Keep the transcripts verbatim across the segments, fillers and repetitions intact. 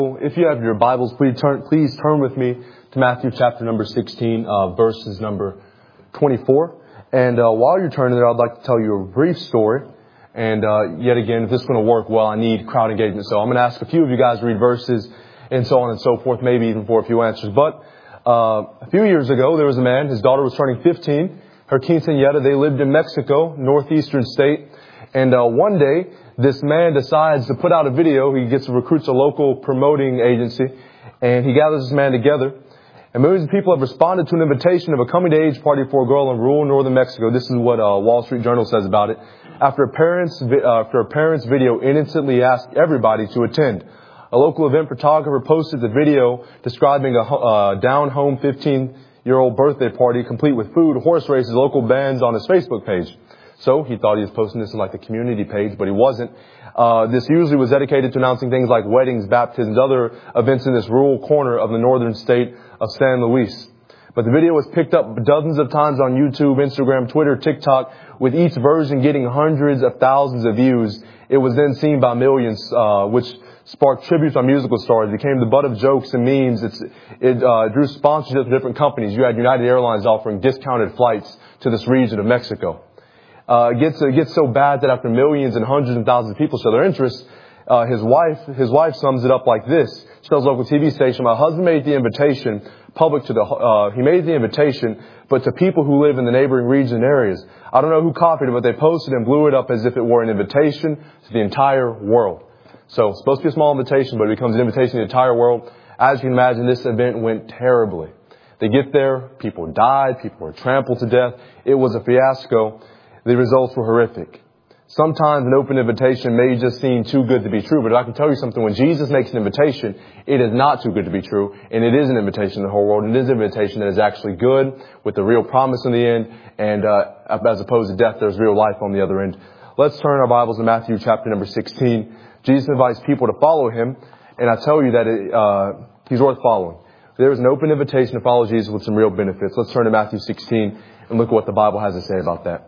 If you have your Bibles, please turn, please turn with me to Matthew chapter number sixteen, uh, verses number twenty-four. And uh, while you're turning there, I'd like to tell you a brief story. And uh, yet again, if this is going to work well, I need crowd engagement. So I'm going to ask a few of you guys to read verses and so on and so forth, maybe even for a few answers. But uh, a few years ago, there was a man. His daughter was turning fifteen. Her quinceañera. They lived in Mexico, northeastern state. And uh, one day, this man decides to put out a video. He gets recruits a local promoting agency, and he gathers this man together. And millions of people have responded to an invitation of a coming-to-age party for a girl in rural northern Mexico. This is what uh, Wall Street Journal says about it. After a parent's uh, after a parent's video innocently asked everybody to attend, a local event photographer posted the video describing a uh, down-home fifteen-year-old birthday party complete with food, horse races, local bands on his Facebook page. So he thought he was posting this in like the community page, but he wasn't. Uh, this usually was dedicated to announcing things like weddings, baptisms, other events in this rural corner of the northern state of San Luis. But the video was picked up dozens of times on YouTube, Instagram, Twitter, TikTok, with each version getting hundreds of thousands of views. It was then seen by millions, uh, which sparked tributes on musical stars. It became the butt of jokes and memes. It's, it uh, drew sponsorships from different companies. You had United Airlines offering discounted flights to this region of Mexico. Uh, it gets, it gets so bad that after millions and hundreds of thousands of people show their interest, uh, his wife, his wife sums it up like this. She tells a local T V station, my husband made the invitation public to the, uh, he made the invitation, but to people who live in the neighboring regions and areas. I don't know who copied it, but they posted and blew it up as if it were an invitation to the entire world. So it's supposed to be a small invitation, but it becomes an invitation to the entire world. As you can imagine, this event went terribly. They get there, people died, people were trampled to death. It was a fiasco. The results were horrific. Sometimes an open invitation may just seem too good to be true, but I can tell you something. When Jesus makes an invitation, it is not too good to be true, and it is an invitation to the whole world. It is an invitation that is actually good, with the real promise in the end, and uh, as opposed to death, there's real life on the other end. Let's turn our Bibles to Matthew chapter number sixteen. Jesus invites people to follow him, and I tell you that it, uh, he's worth following. There is an open invitation to follow Jesus with some real benefits. Let's turn to Matthew sixteen and look at what the Bible has to say about that.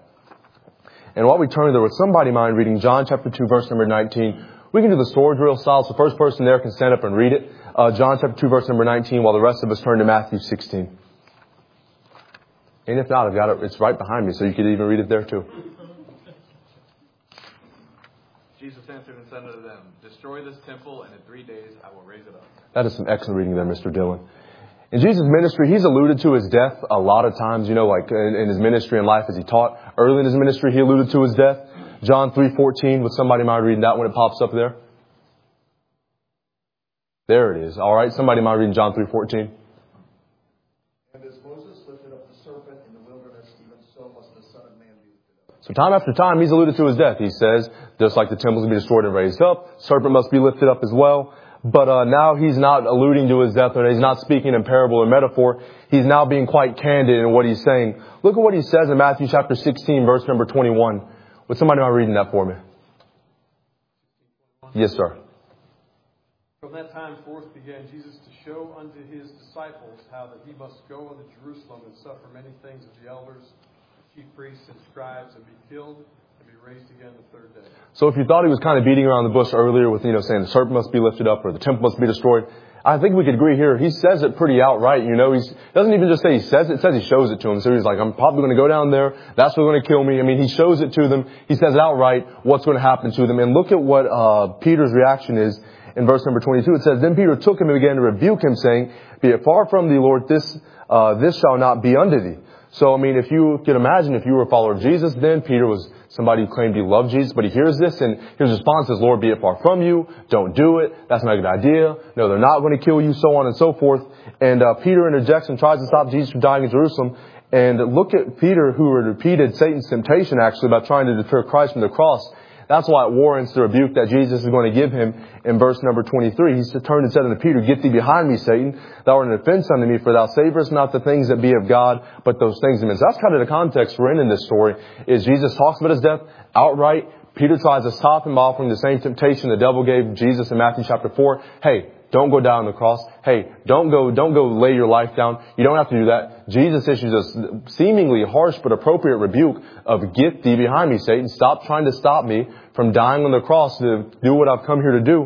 And while we turn, there was somebody mind reading John chapter two, verse number nineteen. We can do the sword drill style, so the first person there can stand up and read it. Uh, John chapter two, verse number nineteen, while the rest of us turn to Matthew sixteen. And if not, I've got it. It's right behind me, so you could even read it there too. Jesus answered and said unto them, destroy this temple, and in three days I will raise it up. That is some excellent reading there, Mister Dillon. In Jesus' ministry, he's alluded to his death a lot of times, you know, like in, in his ministry and life as he taught. Early in his ministry, he alluded to his death. John three fourteen, would somebody mind reading that when it pops up there? There it is. All right, somebody mind reading John three fourteen? And as Moses lifted up the serpent in the wilderness, even so must the Son of Man be lifted up. So time after time, he's alluded to his death. He says, just like the temples will be destroyed and raised up, serpent must be lifted up as well. But uh, now he's not alluding to his death, or he's not speaking in parable or metaphor. He's now being quite candid in what he's saying. Look at what he says in Matthew chapter sixteen, verse number twenty-one. Would somebody mind reading that for me? Yes, sir. From that time forth began Jesus to show unto his disciples how that he must go unto Jerusalem and suffer many things of the elders, chief priests, and scribes, and be killed, and be raised again the third day. So if you thought he was kind of beating around the bush earlier with, you know, saying the serpent must be lifted up or the temple must be destroyed, I think we could agree here. He says it pretty outright, you know. He doesn't even just say he says it. It says he shows it to them. So he's like, I'm probably going to go down there. That's what's going to kill me. I mean, he shows it to them. He says it outright what's going to happen to them. And look at what uh Peter's reaction is in verse number twenty-two. It says, then Peter took him and began to rebuke him, saying, be it far from thee, Lord, this uh this shall not be unto thee. So, I mean, if you could imagine, if you were a follower of Jesus, then Peter was somebody who claimed he loved Jesus, but he hears this, and his response is, Lord, be it far from you. Don't do it. That's not a good idea. No, they're not going to kill you, so on and so forth. And uh, Peter interjects and tries to stop Jesus from dying in Jerusalem. And look at Peter, who repeated Satan's temptation, actually, by trying to deter Christ from the cross. That's why it warrants the rebuke that Jesus is going to give him in verse number twenty-three. He turned and said unto Peter, get thee behind me, Satan. Thou art an offense unto me, for thou savorest not the things that be of God, but those things of men. So that's kind of the context we're in in this story, is Jesus talks about his death outright. Peter tries to stop him by offering the same temptation the devil gave Jesus in Matthew chapter four. Hey, don't go down on the cross. Hey, don't go, don't go lay your life down. You don't have to do that. Jesus issues a seemingly harsh but appropriate rebuke of get thee behind me, Satan. Stop trying to stop me from dying on the cross to do what I've come here to do.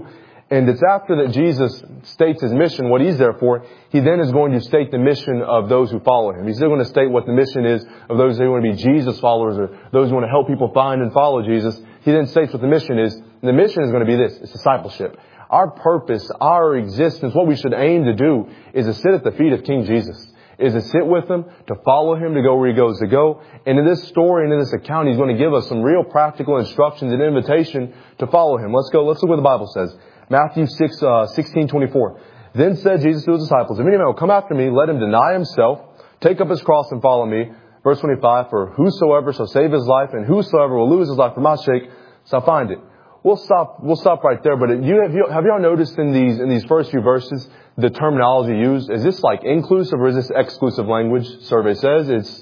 And it's after that Jesus states his mission, what he's there for, he then is going to state the mission of those who follow him. He's still going to state what the mission is of those who want to be Jesus followers or those who want to help people find and follow Jesus. He then states what the mission is. And the mission is going to be this. It's discipleship. Our purpose, our existence, what we should aim to do is to sit at the feet of King Jesus. Is to sit with him, to follow him, to go where he goes to go. And in this story and in this account, he's going to give us some real practical instructions and invitation to follow him. Let's go. Let's look what the Bible says. Matthew six, uh, sixteen, twenty-four. Then said Jesus to his disciples, if any man will come after me, let him deny himself, take up his cross and follow me. Verse twenty-five, for whosoever shall save his life and whosoever will lose his life for my sake shall find it. We'll stop, we'll stop right there. But you have, you, have y'all noticed in these, in these first few verses, the terminology used? Is this like inclusive or is this exclusive language? Survey says it's,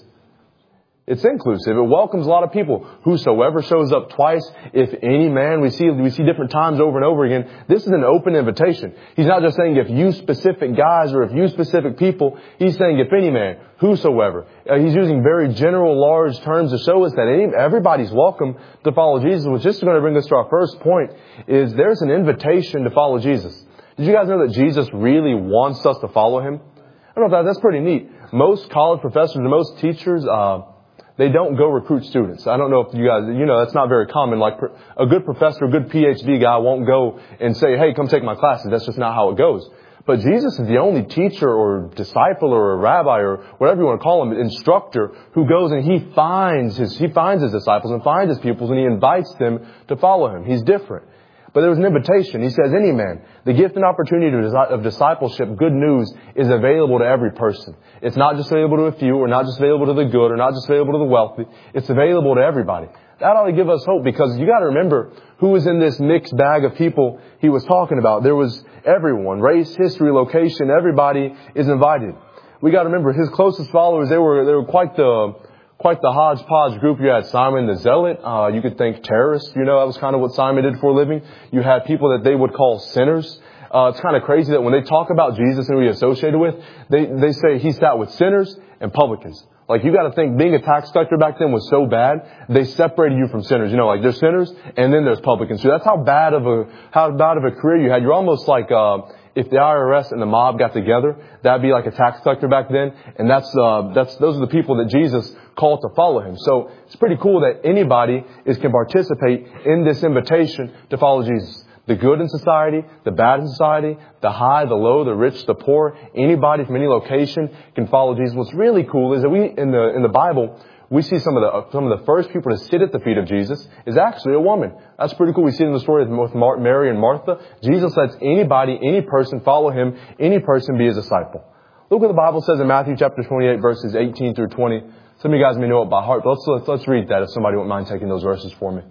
it's inclusive. It welcomes a lot of people. Whosoever shows up twice, if any man, we see, we see different times over and over again. This is an open invitation. He's not just saying if you specific guys or if you specific people. He's saying if any man, whosoever. Uh, he's using very general, large terms to show us that any, everybody's welcome to follow Jesus, which is going to bring us to our first point, is there's an invitation to follow Jesus. Did you guys know that Jesus really wants us to follow him? I don't know if that, that's pretty neat. Most college professors and most teachers, uh, they don't go recruit students. I don't know if you guys, you know, that's not very common. Like a good professor, a good P H D guy won't go and say, hey, come take my classes. That's just not how it goes. But Jesus is the only teacher or disciple or a rabbi or whatever you want to call him, instructor, who goes and he finds his, he finds his disciples and finds his pupils and he invites them to follow him. He's different. But there was an invitation. He says, any man, the gift and opportunity of discipleship, good news, is available to every person. It's not just available to a few, or not just available to the good, or not just available to the wealthy. It's available to everybody. That ought to give us hope, because you got to remember who was in this mixed bag of people he was talking about. There was everyone, race, history, location. Everybody is invited. We got to remember his closest followers. They were they were quite the quite the hodgepodge group. You had Simon the Zealot. Uh, you could think terrorists. You know, that was kind of what Simon did for a living. You had people that they would call sinners. Uh, it's kind of crazy that when they talk about Jesus and who he associated with, they, they say he sat with sinners and publicans. Like, you got to think being a tax collector back then was so bad, they separated you from sinners. You know, like there's sinners and then there's publicans. So that's how bad of a, how bad of a career you had. You're almost like, uh, if the I R S and the mob got together, that'd be like a tax collector back then. And that's, uh, that's, those are the people that Jesus called to follow him. So it's pretty cool that anybody is, can participate in this invitation to follow Jesus. The good in society, the bad in society, the high, the low, the rich, the poor, anybody from any location can follow Jesus. What's really cool is that we, in the, in the Bible, we see some of the, some of the first people to sit at the feet of Jesus is actually a woman. That's pretty cool. We see it in the story with Mary and Martha. Jesus lets anybody, any person follow him, any person be his disciple. Look what the Bible says in Matthew chapter twenty-eight, verses eighteen through twenty. Some of you guys may know it by heart, but let's, let's, let's read that if somebody wouldn't mind taking those verses for me.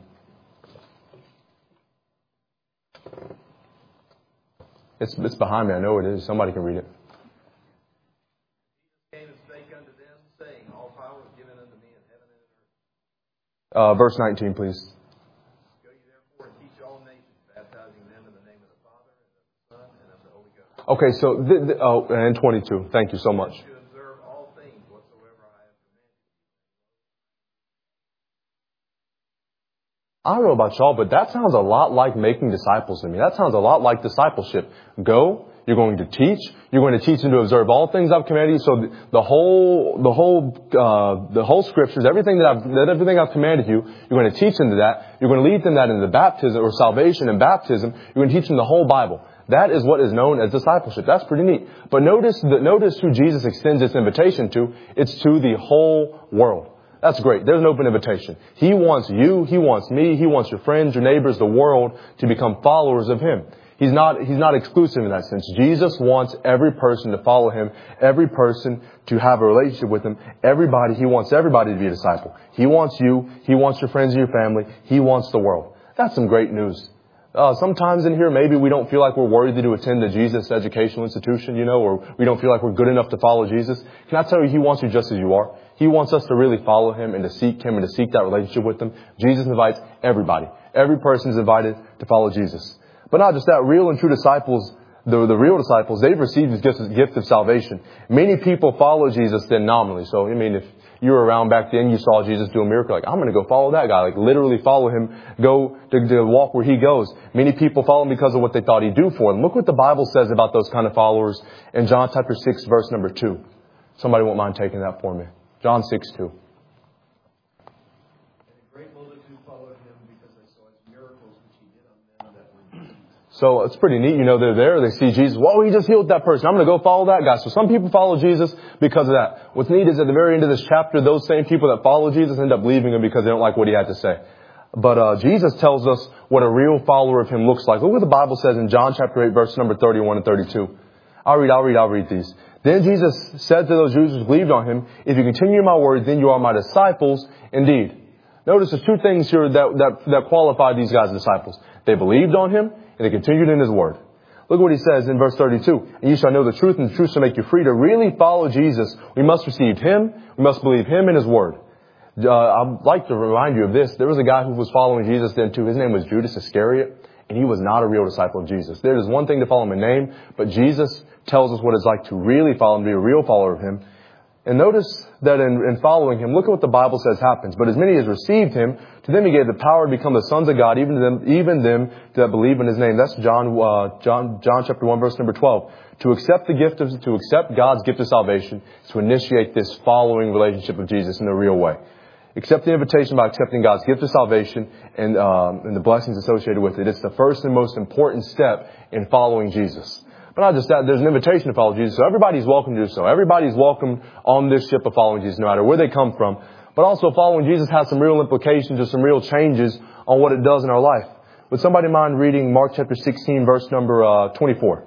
It's, it's behind me. I know it is. Somebody can read it. Came and spake unto them, saying, all power is given unto me in heaven and in earth. Uh, verse nineteen, please. Go ye therefore and teach all nations, baptizing them in the name of the Father, and of the Son, and of the Holy Ghost. Okay, so, th- th- oh, and twenty-two. Thank you so much. To observe all things whatsoever I have commanded you. I don't know about y'all, but that sounds a lot like making disciples to me. That sounds a lot like discipleship. Go, you're going to teach, you're going to teach and to observe all things I've commanded you. So the, the whole, the whole, uh, the whole scriptures, everything that I've, that everything I've commanded you, you're going to teach them to that. You're going to lead them that into baptism or salvation and baptism. You're going to teach them the whole Bible. That is what is known as discipleship. That's pretty neat. But notice, the, notice who Jesus extends this invitation to. It's to the whole world. That's great. There's an open invitation. He wants you, he wants me, he wants your friends, your neighbors, the world to become followers of him. He's not, he's not exclusive in that sense. Jesus wants every person to follow him, every person to have a relationship with him, everybody, he wants everybody to be a disciple. He wants you, he wants your friends and your family, he wants the world. That's some great news. Uh, sometimes in here, maybe we don't feel like we're worthy to attend the Jesus educational institution, you know, or we don't feel like we're good enough to follow Jesus. Can I tell you, he wants you just as you are. He wants us to really follow him and to seek him and to seek that relationship with him. Jesus invites everybody. Every person is invited to follow Jesus. But not just that, real and true disciples, the, the real disciples, they've received his gift, gift of salvation. Many people follow Jesus then nominally. So, I mean, if you were around back then, you saw Jesus do a miracle, like, I'm going to go follow that guy. Like, literally follow him, go to, to walk where he goes. Many people follow him because of what they thought he'd do for them. Look what the Bible says about those kind of followers in John chapter six, verse number two. Somebody won't mind taking that for me. John six, two. So it's pretty neat. You know, they're there. They see Jesus. Whoa, he just healed that person. I'm going to go follow that guy. So some people follow Jesus because of that. What's neat is at the very end of this chapter, those same people that follow Jesus end up leaving him because they don't like what he had to say. But uh Jesus tells us what a real follower of him looks like. Look what the Bible says in John chapter eight, verse number thirty-one and thirty-two. I'll read, I'll read, I'll read these. Then Jesus said to those Jews who believed on him, if you continue in my word, then you are my disciples indeed. Notice there's two things here that, that, that qualify these guys as disciples. They believed on him, and they continued in his word. Look what he says in verse thirty-two. And you shall know the truth, and the truth shall make you free. To really follow Jesus, we must receive him. We must believe him and his word. Uh, I'd like to remind you of this. There was a guy who was following Jesus then too. His name was Judas Iscariot, and he was not a real disciple of Jesus. There is one thing to follow him in name, but Jesus tells us what it's like to really follow him, to be a real follower of him. And notice that in, in following him, look at what the Bible says happens. But as many as received him, to them he gave the power to become the sons of God, even to them, even them that believe in his name. That's John, uh, John, John chapter one, verse number twelve. To accept the gift of, to accept God's gift of salvation is to initiate this following relationship of Jesus in a real way. Accept the invitation by accepting God's gift of salvation and, um, and the blessings associated with it. It's the first and most important step in following Jesus. But not just that, there's an invitation to follow Jesus. So everybody's welcome to do so. Everybody's welcome on this ship of following Jesus, no matter where they come from. But also following Jesus has some real implications or some real changes on what it does in our life. Would somebody mind reading Mark chapter sixteen, verse number uh, twenty-four?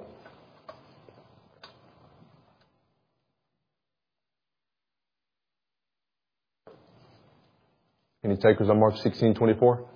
Any takers on Mark sixteen, twenty-four?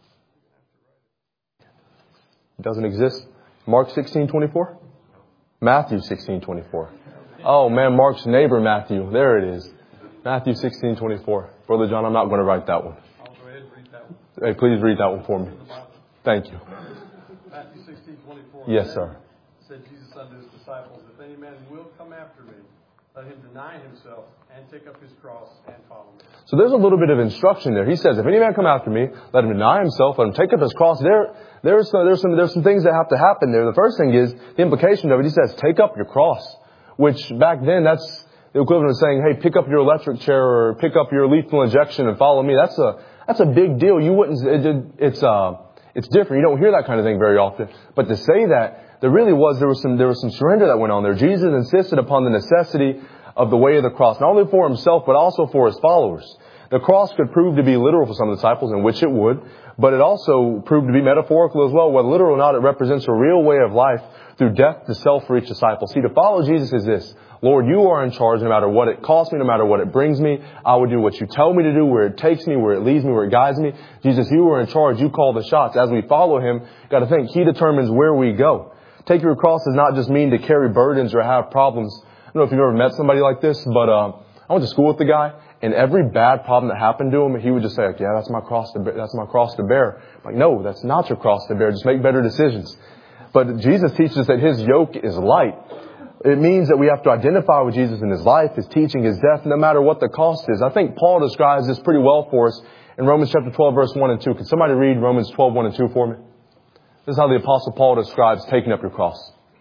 It doesn't exist. Mark sixteen, twenty-four? Matthew sixteen, twenty-four. Oh man, Mark's neighbor Matthew. There it is. Matthew sixteen, twenty-four. Brother John, I'm not going to write that one. I'll go ahead and read that one. Hey, please read that one for me. Thank you. Matthew sixteen, twenty-four. Yes, sir. Said Jesus unto his disciples, if any man will come after me, let him deny himself and take up his cross and follow me. So there's a little bit of instruction there. He says, if any man come after me, let him deny himself, let him take up his cross. There, there's some, there's some, there's some things that have to happen there. The first thing is the implication of it. He says, take up your cross, which back then that's the equivalent of saying, hey, pick up your electric chair or pick up your lethal injection and follow me. That's a, that's a big deal. You wouldn't, it, it's, uh, it's different. You don't hear that kind of thing very often. But to say that, there really was, there was some, there was some surrender that went on there. Jesus insisted upon the necessity of the way of the cross, not only for himself, but also for his followers. The cross could prove to be literal for some of the disciples, in which it would, but it also proved to be metaphorical as well. Whether literal or not, it represents a real way of life through death to self for each disciple. See, to follow Jesus is this: Lord, you are in charge no matter what it costs me, no matter what it brings me. I will do what you tell me to do, where it takes me, where it leads me, where it guides me. Jesus, you are in charge. You call the shots. As we follow him, got to think, he determines where we go. Take your cross does not just mean to carry burdens or have problems. I don't know if you've ever met somebody like this, but uh, I went to school with the guy, and every bad problem that happened to him, he would just say, like, yeah, that's my cross to bear. That's my cross to bear. I'm like, no, that's not your cross to bear. Just make better decisions. But Jesus teaches that his yoke is light. It means that we have to identify with Jesus in his life, his teaching, his death, no matter what the cost is. I think Paul describes this pretty well for us in Romans chapter twelve, verse one and two. Can somebody read Romans twelve, one and two for me? This is how the Apostle Paul describes taking up your cross.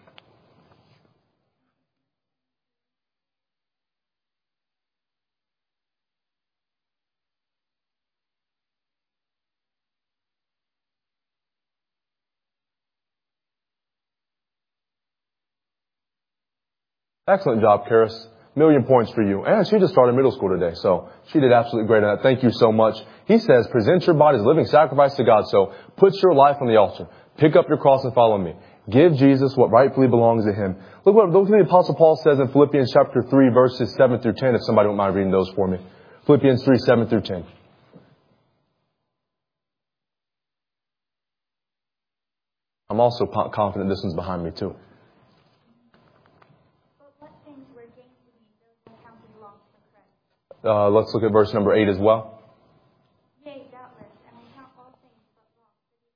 Excellent job, Karis. Million points for you. And she just started middle school today, so she did absolutely great at that. Thank you so much. He says, present your body as a living sacrifice to God. So put your life on the altar. Pick up your cross and follow me. Give Jesus what rightfully belongs to him. Look what, look what the Apostle Paul says in Philippians chapter three, verses seven through ten, if somebody don't mind reading those for me. Philippians three, seven through ten. I'm also confident this one's behind me too. Uh, let's look at verse number eight as well. Yea, doubtless, and I count all things but loss for the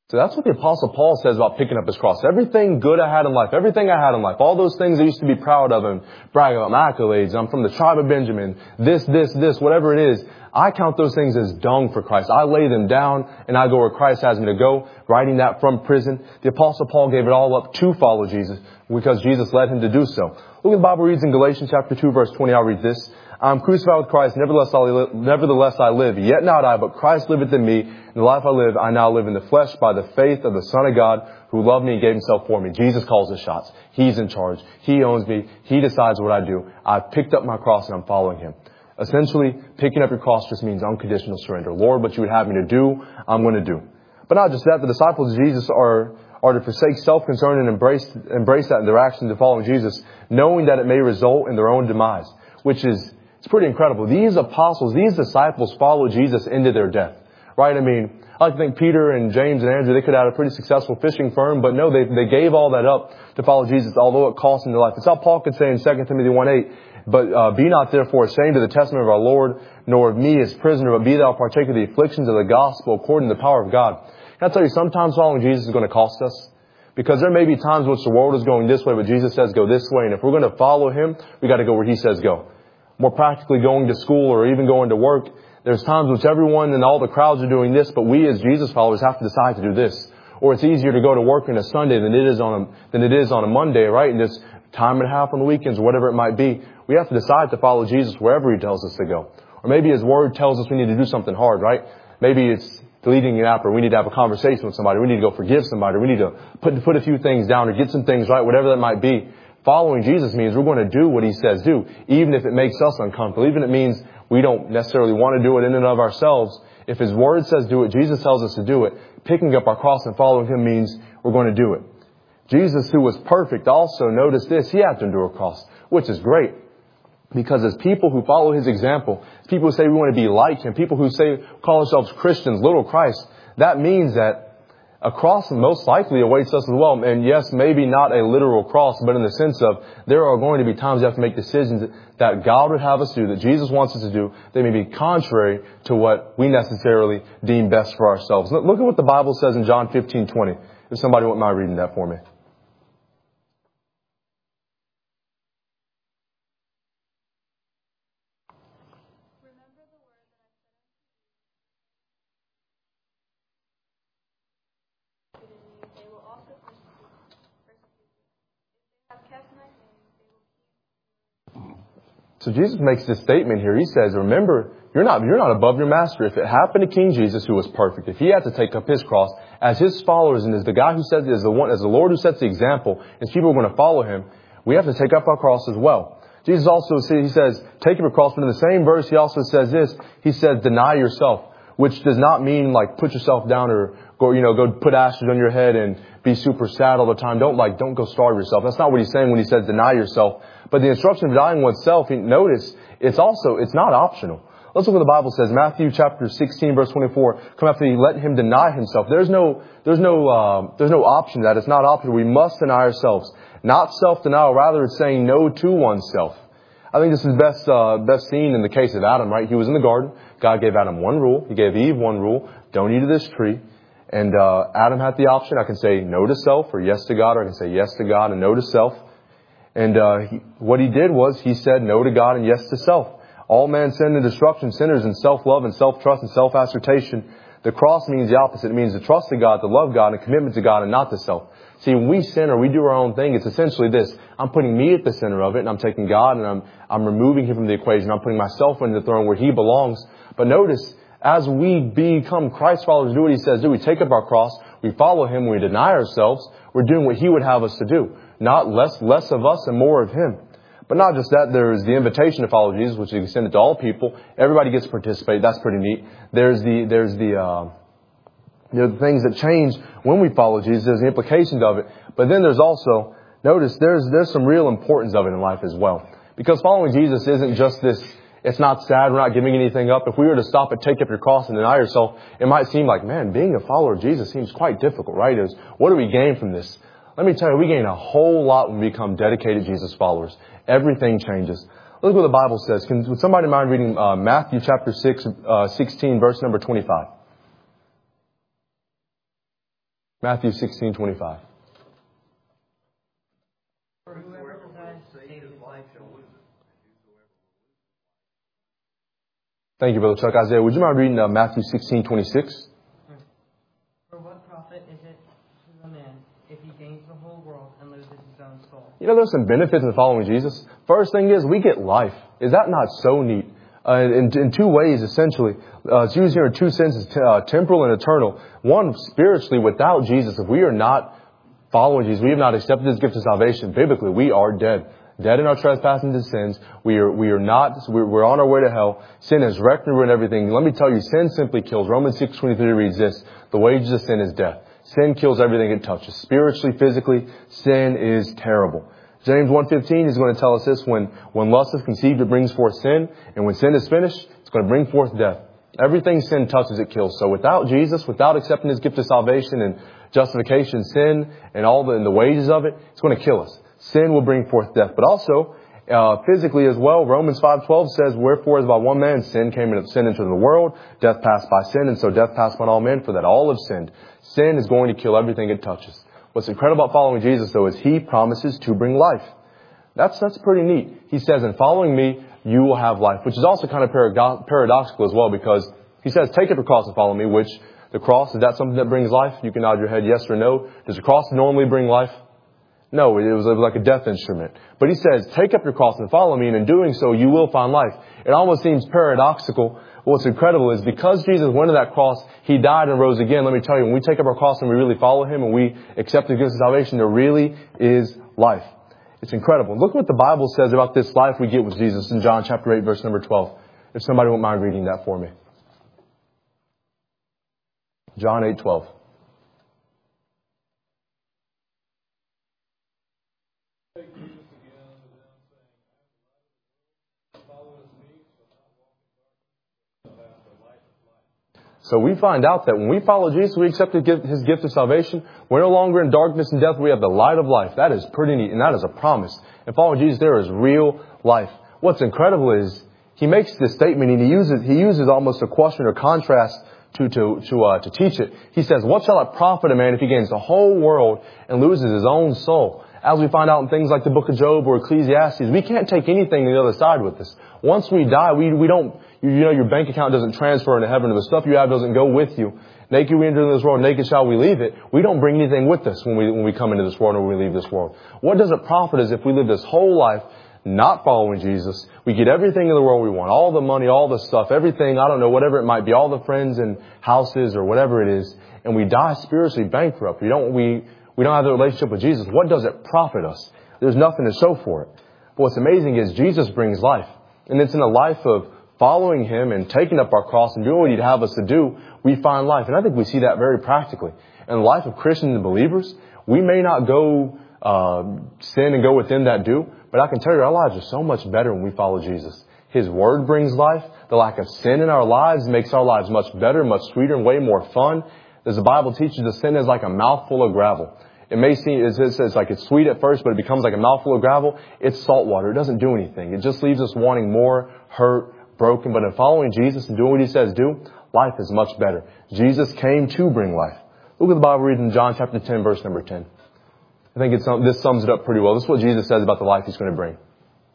So that's what the Apostle Paul says about picking up his cross. Everything good I had in life, everything I had in life, all those things I used to be proud of and brag about, my accolades, I'm from the tribe of Benjamin, this, this, this, whatever it is, I count those things as dung for Christ. I lay them down and I go where Christ has me to go, writing that from prison. The Apostle Paul gave it all up to follow Jesus because Jesus led him to do so. Look at the Bible reads in Galatians chapter two, verse twenty. I'll read this. I'm crucified with Christ, nevertheless I, live, nevertheless I live. Yet not I, but Christ liveth in me. In the life I live, I now live in the flesh by the faith of the Son of God who loved me and gave himself for me. Jesus calls the shots. He's in charge. He owns me. He decides what I do. I've picked up my cross and I'm following him. Essentially, picking up your cross just means unconditional surrender. Lord, what you would have me to do, I'm going to do. But not just that, the disciples of Jesus are, are to forsake self-concern and embrace, embrace that in their actions to following Jesus, knowing that it may result in their own demise, which is, it's pretty incredible. These apostles, these disciples followed Jesus into their death, right? I mean, I like to think Peter and James and Andrew, they could have had a pretty successful fishing firm, but no, they, they gave all that up to follow Jesus, although it cost them their life. It's how Paul could say in Second Timothy one eight, but uh, be not therefore ashamed of the testimony of our Lord, nor of me as prisoner, but be thou partake of the afflictions of the gospel according to the power of God. Can I tell you, sometimes following Jesus is going to cost us? Because there may be times in which the world is going this way, but Jesus says go this way. And if we're going to follow him, we got to go where he says go. More practically, going to school or even going to work, there's times which everyone and all the crowds are doing this, but we as Jesus followers have to decide to do this. Or it's easier to go to work on a Sunday than it is on a, than it is on a Monday, right? And just time and a half on the weekends or whatever it might be. We have to decide to follow Jesus wherever he tells us to go. Or maybe his word tells us we need to do something hard, right? Maybe it's deleting an app, or we need to have a conversation with somebody. We need to go forgive somebody. Or we need to put, put a few things down or get some things right, whatever that might be. Following Jesus means we're going to do what he says do, even if it makes us uncomfortable, even if it means we don't necessarily want to do it in and of ourselves. If his word says do it, Jesus tells us to do it. Picking up our cross and following him means we're going to do it. Jesus, who was perfect, also, notice this, he had to endure a cross, which is great. Because as people who follow his example, people who say we want to be like him, people who say, call ourselves Christians, little Christ, that means that a cross most likely awaits us as well. And yes, maybe not a literal cross, but in the sense of there are going to be times we have to make decisions that God would have us do, that Jesus wants us to do. They may be contrary to what we necessarily deem best for ourselves. Look at what the Bible says in John fifteen twenty. If somebody wouldn't mind reading that for me. So Jesus makes this statement here. He says, remember, you're not, you're not above your master. If it happened to King Jesus, who was perfect, if he had to take up his cross as his followers and as the guy who says, as the one, as the Lord who sets the example, and people are going to follow him, we have to take up our cross as well. Jesus also says, he says, take up your cross, but in the same verse, he also says this. He says, deny yourself, which does not mean like put yourself down or go, you know, go put ashes on your head and be super sad all the time. Don't like, don't go starve yourself. That's not what he's saying when he says deny yourself. But the instruction of dying oneself, notice, it's also, it's not optional. Let's look what the Bible says. Matthew chapter sixteen, verse twenty-four. Come after you, let him deny himself. There's no, there's no, uh, there's no option to that. It's not optional. We must deny ourselves. Not self-denial. Rather, it's saying no to oneself. I think this is best, uh, best seen in the case of Adam, right? He was in the garden. God gave Adam one rule. He gave Eve one rule. Don't eat of this tree. And, uh, Adam had the option. I can say no to self or yes to God, or I can say yes to God and no to self. And uh, he, what he did was he said no to God and yes to self. All men sin and destruction, sinners in self-love and self-trust and self-assertion. The cross means the opposite. It means to trust to God, to love God, and commitment to God and not to self. See, when we sin or we do our own thing, it's essentially this. I'm putting me at the center of it, and I'm taking God and I'm, I'm removing him from the equation. I'm putting myself in the throne where he belongs. But notice, as we become Christ followers, do what he says do. We take up our cross, we follow him, we deny ourselves. We're doing what he would have us to do. Not less, less of us and more of him. But not just that, there's the invitation to follow Jesus, which is extended to all people. Everybody gets to participate. That's pretty neat. There's the, there's the, uh, there are the things that change when we follow Jesus. There's the implications of it. But then there's also, notice, there's, there's some real importance of it in life as well. Because following Jesus isn't just this, it's not sad, we're not giving anything up. If we were to stop and take up your cross and deny yourself, it might seem like, man, being a follower of Jesus seems quite difficult, right? Is what do we gain from this? Let me tell you, we gain a whole lot when we become dedicated Jesus followers. Everything changes. Look what the Bible says. Can would somebody mind reading uh, Matthew chapter six, uh, sixteen, verse number twenty-five? Matthew sixteen twenty-five. For whoever desires to save his life shall lose it. Thank you, Brother Chuck. Isaiah, would you mind reading uh, Matthew sixteen twenty-six? For what profit is it to the man if he gains the whole world and loses his own soul? You know, there's some benefits in following Jesus. First thing is we get life. Is that not so neat? Uh, in, in two ways, essentially. Uh, it's used here in two senses, t- uh, temporal and eternal. One, spiritually, without Jesus, if we are not following Jesus, we have not accepted His gift of salvation, biblically, we are dead. Dead in our trespasses and sins. We are, we are not, we're, we're on our way to hell. Sin has wrecked and ruined everything. Let me tell you, sin simply kills. Romans six twenty-three reads this: the wages of sin is death. Sin kills everything it touches. Spiritually, physically, sin is terrible. James one fifteen is going to tell us this: when, when lust is conceived, it brings forth sin. And when sin is finished, it's going to bring forth death. Everything sin touches, it kills. So without Jesus, without accepting His gift of salvation and justification, sin and all the, and the wages of it, it's going to kill us. Sin will bring forth death. But also, uh, physically as well, Romans five twelve says, wherefore as by one man sin came into sin into the world, death passed by sin, and so death passed upon all men, for that all have sinned. Sin is going to kill everything it touches. What's incredible about following Jesus, though, is He promises to bring life. That's, that's pretty neat. He says, in following me, you will have life, which is also kind of parado- paradoxical as well, because He says, take up your cross and follow me, which the cross, is that something that brings life? You can nod your head yes or no. Does the cross normally bring life? No, it was like a death instrument. But He says, take up your cross and follow me, and in doing so, you will find life. It almost seems paradoxical. What's incredible is because Jesus went to that cross, He died and rose again. Let me tell you, when we take up our cross and we really follow Him and we accept the gift of salvation, there really is life. It's incredible. Look what the Bible says about this life we get with Jesus in John chapter eight, verse number twelve. If somebody won't mind reading that for me. John eight twelve. So we find out that when we follow Jesus, we accept His gift of salvation. We're no longer in darkness and death. We have the light of life. That is pretty neat, and that is a promise. And following Jesus, there is real life. What's incredible is He makes this statement, and He uses He uses almost a question or contrast to to to uh, to teach it. He says, "What shall it profit a man if he gains the whole world and loses his own soul?" As we find out in things like the book of Job or Ecclesiastes, we can't take anything to the other side with us. Once we die, we we don't, you, you know, your bank account doesn't transfer into heaven. The stuff you have doesn't go with you. Naked we enter into this world, naked shall we leave it. We don't bring anything with us when we when we come into this world or when we leave this world. What does it profit us if we live this whole life not following Jesus? We get everything in the world we want, all the money, all the stuff, everything, I don't know, whatever it might be, all the friends and houses or whatever it is, and we die spiritually bankrupt. We don't, we, we don't have the relationship with Jesus. What does it profit us? There's nothing to show for it. But what's amazing is Jesus brings life. And it's in a life of following Him and taking up our cross and doing what He'd have us to do, we find life. And I think we see that very practically. In the life of Christians and believers, we may not go uh, sin and go with them that do, but I can tell you our lives are so much better when we follow Jesus. His Word brings life. The lack of sin in our lives makes our lives much better, much sweeter, and way more fun. As the Bible teaches us, sin is like a mouthful of gravel. It may seem, it's, it's like it's sweet at first, but it becomes like a mouthful of gravel. It's salt water. It doesn't do anything. It just leaves us wanting more, hurt, broken. But in following Jesus and doing what He says do, life is much better. Jesus came to bring life. Look at the Bible reading in John chapter ten, verse number ten. I think it's, this sums it up pretty well. This is what Jesus says about the life He's going to bring.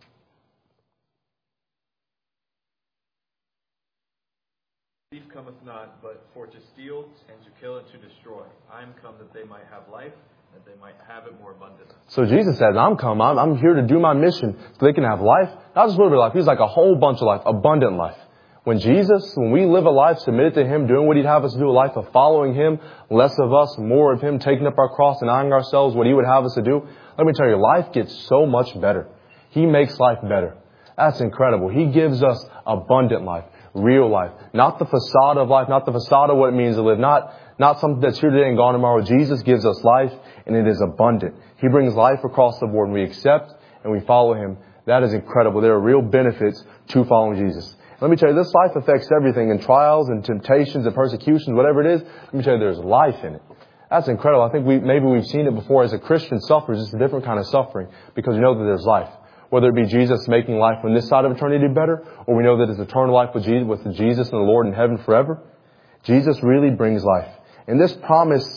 Thief cometh not, but for to steal and to kill and to destroy. I am come that they might have life, that they might have it more abundantly. So Jesus says, I'm come, I'm, I'm here to do my mission so they can have life. Not just a little bit of life. He's like a whole bunch of life, abundant life. When Jesus, when we live a life submitted to Him, doing what He'd have us do, a life of following Him, less of us, more of Him, taking up our cross, denying ourselves, what He would have us to do, let me tell you, life gets so much better. He makes life better. That's incredible. He gives us abundant life, real life. Not the facade of life, not the facade of what it means to live, not, not something that's here today and gone tomorrow. Jesus gives us life, and it is abundant. He brings life across the board, and we accept and we follow Him. That is incredible. There are real benefits to following Jesus. Let me tell you, this life affects everything, in trials and temptations and persecutions, whatever it is. Let me tell you, there's life in it. That's incredible. I think we maybe we've seen it before as a Christian suffers. It's a different kind of suffering because we know that there's life. Whether it be Jesus making life on this side of eternity better, or we know that it's eternal life with Jesus, with Jesus and the Lord in heaven forever. Jesus really brings life. And this promise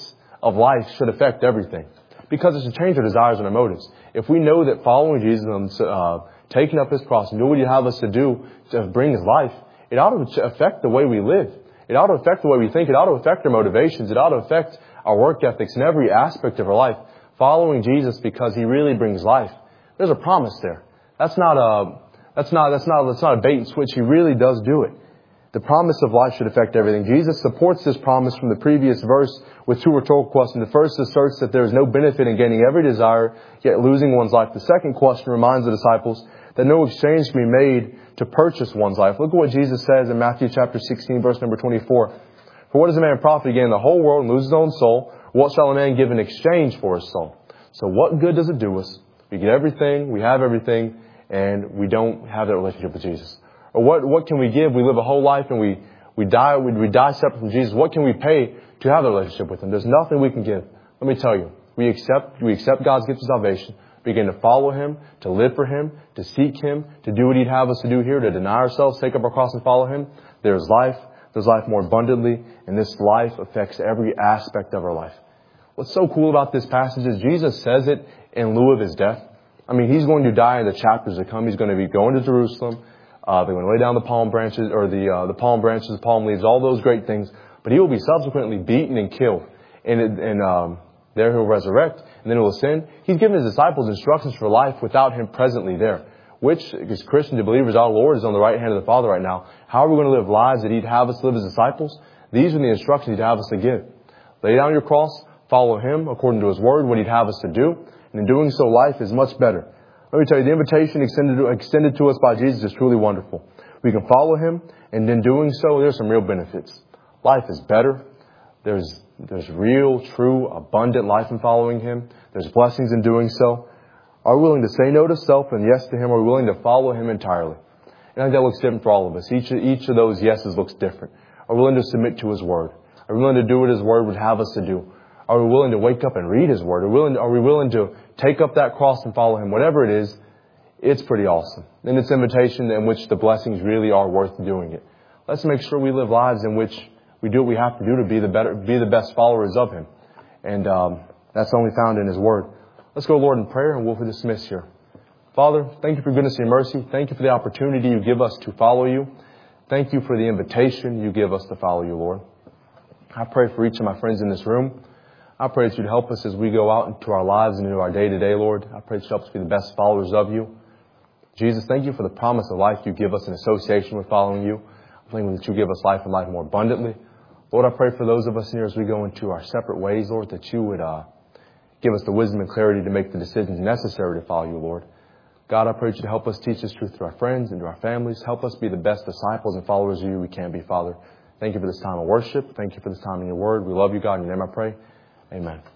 of life should affect everything. Because it should change our desires and our motives. If we know that following Jesus and uh, taking up His cross and doing what He'd have us to do to bring His life, it ought to affect the way we live. It ought to affect the way we think. It ought to affect our motivations. It ought to affect our work ethics in every aspect of our life. Following Jesus because He really brings life. There's a promise there. That's not a, that's not, that's not, that's not a bait and switch. He really does do it. The promise of life should affect everything. Jesus supports this promise from the previous verse with two rhetorical questions. The first asserts that there is no benefit in gaining every desire, yet losing one's life. The second question reminds the disciples that no exchange can be made to purchase one's life. Look at what Jesus says in Matthew chapter sixteen, verse number twenty-four. For what does a man profit to gain the whole world and lose his own soul? What shall a man give in exchange for his soul? So what good does it do us? We get everything, we have everything, and we don't have that relationship with Jesus. Or what, what can we give? We live a whole life and we, we die, we, we die separate from Jesus. What can we pay to have a relationship with Him? There's nothing we can give. Let me tell you, we accept, we accept God's gift of salvation, begin to follow Him, to live for Him, to seek Him, to do what He'd have us to do here, to deny ourselves, take up our cross and follow Him. There's life. There's life more abundantly, and this life affects every aspect of our life. What's so cool about this passage is Jesus says it in lieu of His death. I mean, He's going to die in the chapters to come. He's going to be going to Jerusalem. Uh, they're going to lay down the palm branches, or the uh, the palm branches, the palm leaves, all those great things. But He will be subsequently beaten and killed. And, it, and um, there He'll resurrect, and then He'll ascend. He's given His disciples instructions for life without Him presently there. Which, as Christians and believers, our Lord is on the right hand of the Father right now. How are we going to live lives that He'd have us live as disciples? These are the instructions He'd have us to give. Lay down your cross, follow Him according to His Word, what He'd have us to do. And in doing so, life is much better. Let me tell you, the invitation extended to, extended to us by Jesus is truly wonderful. We can follow Him, and in doing so, there's some real benefits. Life is better. There's, there's real, true, abundant life in following Him. There's blessings in doing so. Are we willing to say no to self and yes to Him? Are we willing to follow Him entirely? And I think that looks different for all of us. Each, each of those yeses looks different. Are we willing to submit to His Word? Are we willing to do what His Word would have us to do? Are we willing to wake up and read His Word? Are we willing, are we willing to take up that cross and follow Him? Whatever it is, it's pretty awesome. And it's an invitation in which the blessings really are worth doing it. Let's make sure we live lives in which we do what we have to do to be the better, be the best followers of Him. And um, that's only found in His Word. Let's go, Lord, in prayer, and we'll dismiss here. Father, thank You for goodness and mercy. Thank You for the opportunity You give us to follow You. Thank You for the invitation You give us to follow You, Lord. I pray for each of my friends in this room. I pray that You'd help us as we go out into our lives and into our day-to-day, Lord. I pray that You'd help us be the best followers of You. Jesus, thank You for the promise of life You give us in association with following You. I thank that You give us life and life more abundantly. Lord, I pray for those of us here as we go into our separate ways, Lord, that You would uh, give us the wisdom and clarity to make the decisions necessary to follow You, Lord. God, I pray that You'd help us teach this truth to our friends and to our families. Help us be the best disciples and followers of You we can be, Father. Thank You for this time of worship. Thank You for this time in Your Word. We love You, God. In Your name I pray. Amen.